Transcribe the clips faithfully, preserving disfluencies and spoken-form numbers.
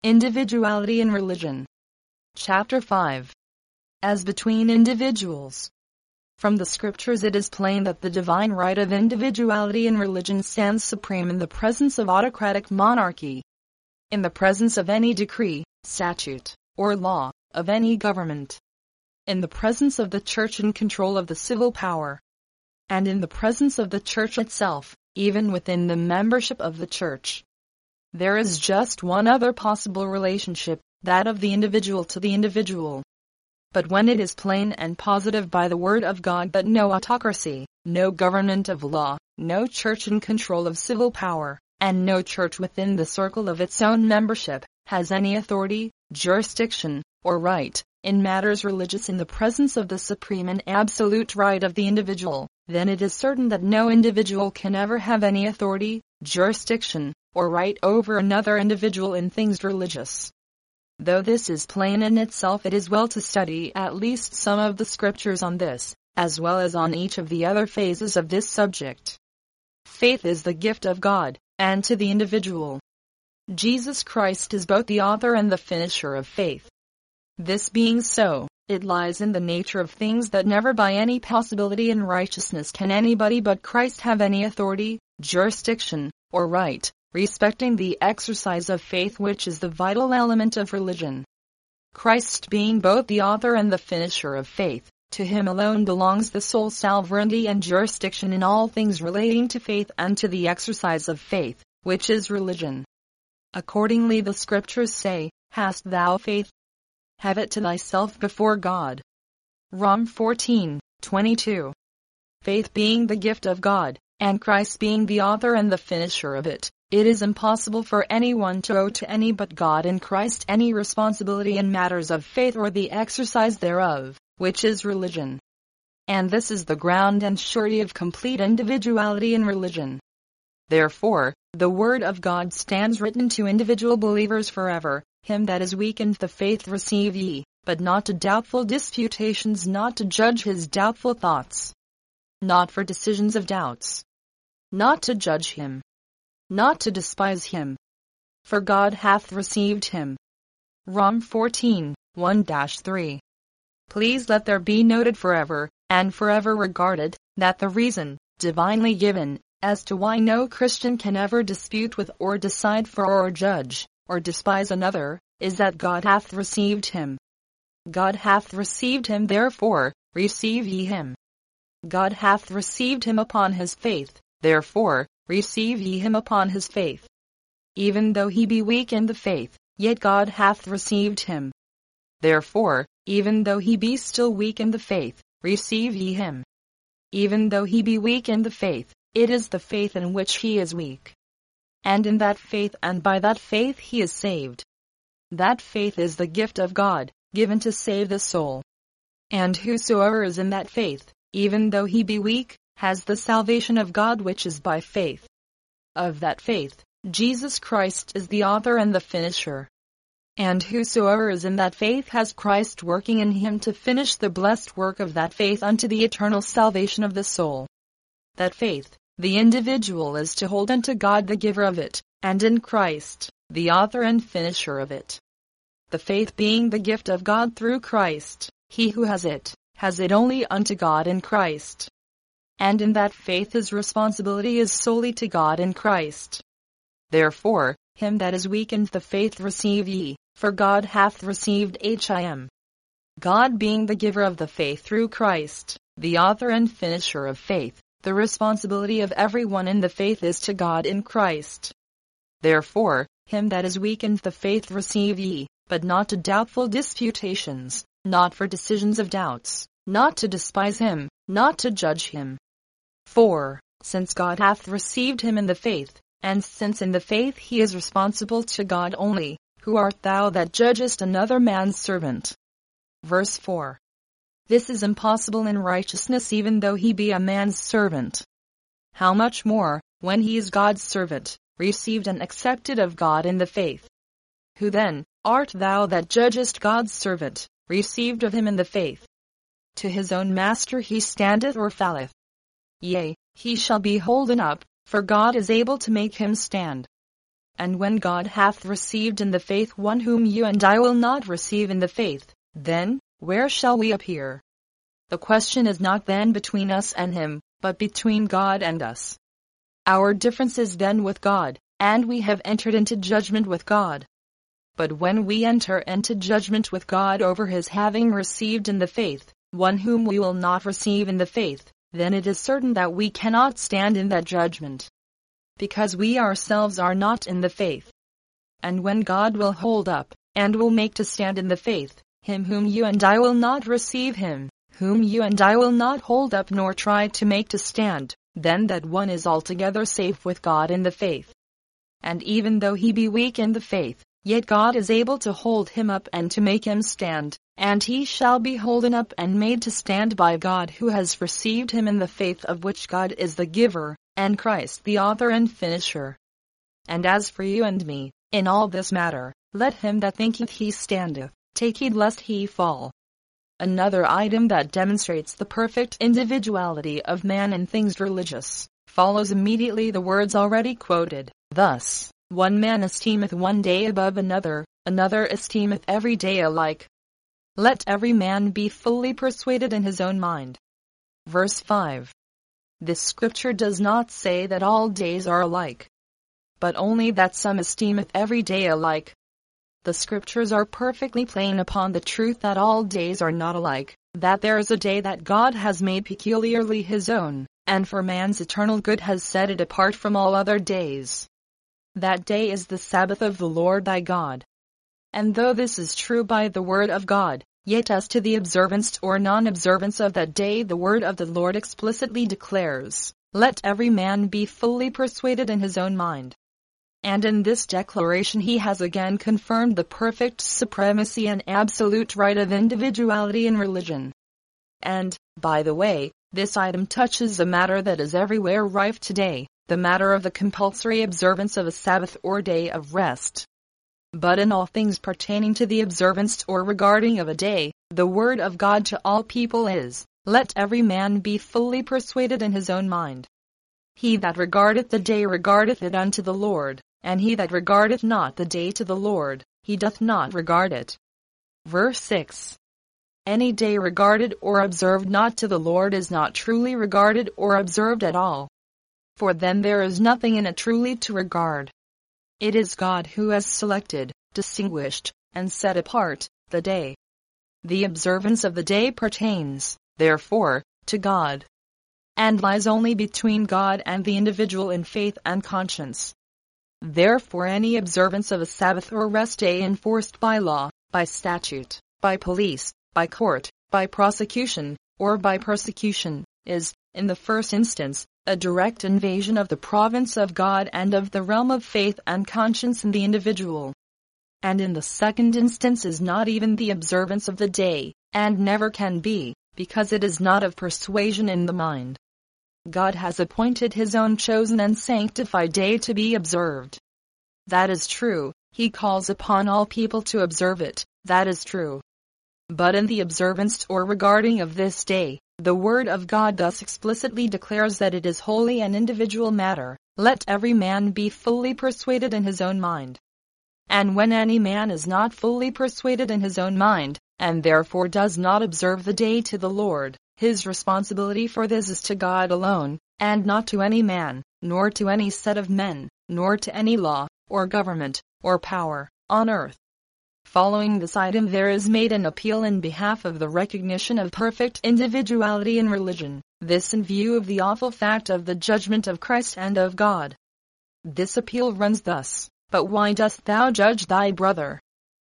Individuality in Religion. Chapter five. As between individuals. From the scriptures it is plain that the divine right of individuality in religion stands supreme in the presence of autocratic monarchy. In the presence of any decree, statute, or law, of any government. In the presence of the church in control of the civil power. And in the presence of the church itself, even within the membership of the church. There is just one other possible relationship, that of the individual to the individual. But when it is plain and positive by the word of God that no autocracy, no government of law, no church in control of civil power, and no church within the circle of its own membership, has any authority, jurisdiction, or right, in matters religious in the presence of the supreme and absolute right of the individual, then it is certain that no individual can ever have any authority, jurisdiction, or right over another individual in things religious. Though this is plain in itself, it is well to study at least some of the scriptures on this, as well as on each of the other phases of this subject. Faith is the gift of God, and to the individual. Jesus Christ is both the author and the finisher of faith. This being so, it lies in the nature of things that never by any possibility in righteousness can anybody but Christ have any authority, jurisdiction, or right, respecting the exercise of faith, which is the vital element of religion. Christ being both the author and the finisher of faith, to him alone belongs the sole sovereignty and jurisdiction in all things relating to faith and to the exercise of faith, which is religion. Accordingly the scriptures say, "Hast thou faith? Have it to thyself before God." Romans fourteen twenty-two. Faith being the gift of God, and Christ being the author and the finisher of it, it is impossible for anyone to owe to any but God in Christ any responsibility in matters of faith or the exercise thereof, which is religion. And this is the ground and surety of complete individuality in religion. Therefore, the word of God stands written to individual believers forever, "Him that is weak in the faith receive ye, but not to doubtful disputations, not to judge his doubtful thoughts. Not for decisions of doubts. Not to judge him. Not to despise him. For God hath received him." Romans fourteen one to three. Please let there be noted forever, and forever regarded, that the reason, divinely given, as to why no Christian can ever dispute with or decide for or judge, or despise another, is that God hath received him. God hath received him, therefore, receive ye him. God hath received him upon his faith, therefore, receive ye him upon his faith. Even though he be weak in the faith, yet God hath received him. Therefore, even though he be still weak in the faith, receive ye him. Even though he be weak in the faith, it is the faith in which he is weak. And in that faith and by that faith he is saved. That faith is the gift of God, given to save the soul. And whosoever is in that faith, even though he be weak, has the salvation of God which is by faith. Of that faith, Jesus Christ is the author and the finisher. And whosoever is in that faith has Christ working in him to finish the blessed work of that faith unto the eternal salvation of the soul. That faith, the individual is to hold unto God the giver of it, and in Christ, the author and finisher of it. The faith being the gift of God through Christ, he who has it, has it only unto God in Christ. And in that faith his responsibility is solely to God in Christ. Therefore, him that is weak in the faith receive ye, for God hath received him. God being the giver of the faith through Christ, the author and finisher of faith, the responsibility of everyone in the faith is to God in Christ. Therefore, him that is weak in the faith receive ye, but not to doubtful disputations, not for decisions of doubts, not to despise him, not to judge him. For, since God hath received him in the faith, and since in the faith he is responsible to God only, who art thou that judgest another man's servant? Verse four. This is impossible in righteousness, even though he be a man's servant. How much more, when he is God's servant, received and accepted of God in the faith? Who then, art thou that judgest God's servant, received of him in the faith? To his own master he standeth or falleth. Yea, he shall be holden up, for God is able to make him stand. And when God hath received in the faith one whom you and I will not receive in the faith, then, where shall we appear? The question is not then between us and him, but between God and us. Our difference is then with God, and we have entered into judgment with God. But when we enter into judgment with God over his having received in the faith one whom we will not receive in the faith, then it is certain that we cannot stand in that judgment, because we ourselves are not in the faith. And when God will hold up, and will make to stand in the faith, him whom you and I will not receive him, whom you and I will not hold up nor try to make to stand, then that one is altogether safe with God in the faith. And even though he be weak in the faith, yet God is able to hold him up and to make him stand, and he shall be holden up and made to stand by God who has received him in the faith, of which God is the giver, and Christ the author and finisher. And as for you and me, in all this matter, let him that thinketh he standeth, take heed lest he fall. Another item that demonstrates the perfect individuality of man in things religious, follows immediately the words already quoted. Thus, one man esteemeth one day above another, another esteemeth every day alike. Let every man be fully persuaded in his own mind. Verse five. This scripture does not say that all days are alike, but only that some esteemeth every day alike. The scriptures are perfectly plain upon the truth that all days are not alike, that there is a day that God has made peculiarly his own, and for man's eternal good has set it apart from all other days. That day is the Sabbath of the Lord thy God. And though this is true by the word of God, yet as to the observance or non-observance of that day the word of the Lord explicitly declares, let every man be fully persuaded in his own mind. And in this declaration he has again confirmed the perfect supremacy and absolute right of individuality in religion. And, by the way, this item touches a matter that is everywhere rife today, the matter of the compulsory observance of a Sabbath or day of rest. But in all things pertaining to the observance or regarding of a day, the word of God to all people is, let every man be fully persuaded in his own mind. He that regardeth the day regardeth it unto the Lord, and he that regardeth not the day to the Lord, he doth not regard it. Verse six. Any day regarded or observed not to the Lord is not truly regarded or observed at all. For then there is nothing in it truly to regard. It is God who has selected, distinguished, and set apart the day. The observance of the day pertains, therefore, to God, and lies only between God and the individual in faith and conscience. Therefore any observance of a Sabbath or rest day enforced by law, by statute, by police, by court, by prosecution, or by persecution, is, in the first instance, a direct invasion of the province of God and of the realm of faith and conscience in the individual. And in the second instance is not even the observance of the day, and never can be, because it is not of persuasion in the mind. God has appointed his own chosen and sanctified day to be observed. That is true, he calls upon all people to observe it, that is true. But in the observance or regarding of this day, the word of God thus explicitly declares that it is wholly an individual matter, let every man be fully persuaded in his own mind. And when any man is not fully persuaded in his own mind, and therefore does not observe the day to the Lord, his responsibility for this is to God alone, and not to any man, nor to any set of men, nor to any law, or government, or power, on earth. Following this item there is made an appeal in behalf of the recognition of perfect individuality in religion, this in view of the awful fact of the judgment of Christ and of God. This appeal runs thus, but why dost thou judge thy brother?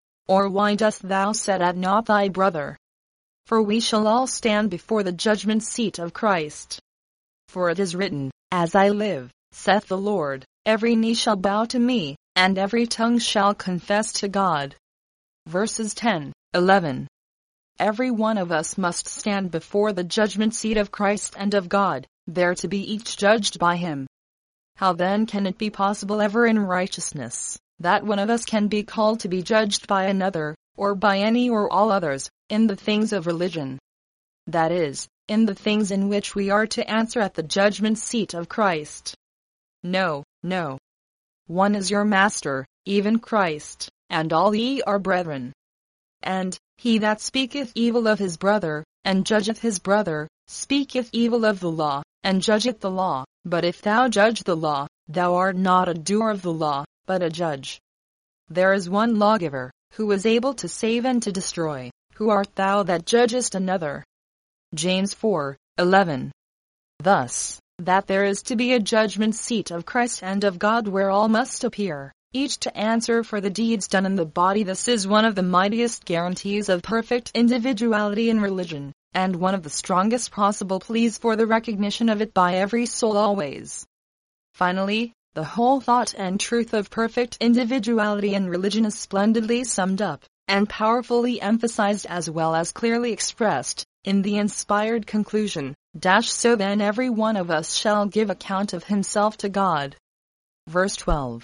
Or why dost thou set at naught thy brother? For we shall all stand before the judgment seat of Christ. For it is written, As I live, saith the Lord, every knee shall bow to me, and every tongue shall confess to God. Verses ten, eleven. Every one of us must stand before the judgment seat of Christ and of God, there to be each judged by him. How then can it be possible ever in righteousness, that one of us can be called to be judged by another, or by any or all others, in the things of religion? That is, in the things in which we are to answer at the judgment seat of Christ. No, no. one is your master, even Christ, and all ye are brethren. And, he that speaketh evil of his brother, and judgeth his brother, speaketh evil of the law, and judgeth the law. But if thou judge the law, thou art not a doer of the law, but a judge. There is one lawgiver, who is able to save and to destroy. Who art thou that judgest another? James four eleven. Thus, that there is to be a judgment seat of Christ and of God where all must appear, each to answer for the deeds done in the body. This is one of the mightiest guarantees of perfect individuality in religion, and one of the strongest possible pleas for the recognition of it by every soul always. Finally, the whole thought and truth of perfect individuality in religion is splendidly summed up, and powerfully emphasized as well as clearly expressed, in the inspired conclusion, dash so then every one of us shall give account of himself to God. Verse twelve.